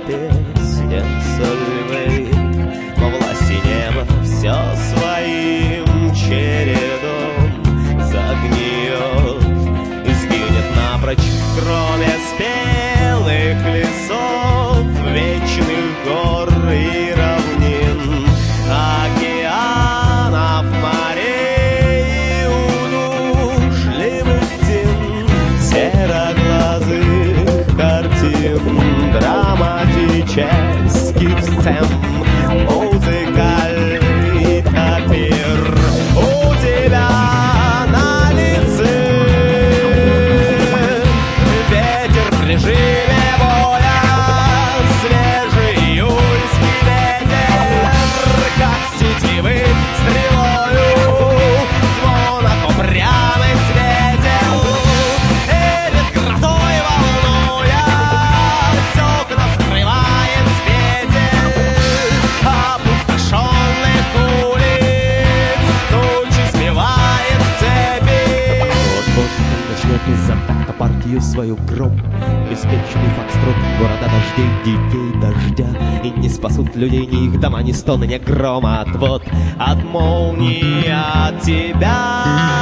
песня сольвы, во власти неба все своим чередом загниет и сгинет напрочь, кроме спелых лесов, вечных гор и равнин, океанов, морей и удушливых тем, сероглазых картин, драматических сцен, музыкальный топир у тебя на лице. Ветер в режиме боя, свежий июльский ветер, как сетевой стрелою звонок упрямый светил, и перед грозой волнуя все скрывает светил опустошенных улиц, тучи сбивает цепи. Вот-вот начнет из-за такта партию свою гром, беспечный фокстрот города дождей, детей дождя, и не спасут людей ни их дома, ни стоны, ни грома, отвод от молнии от тебя.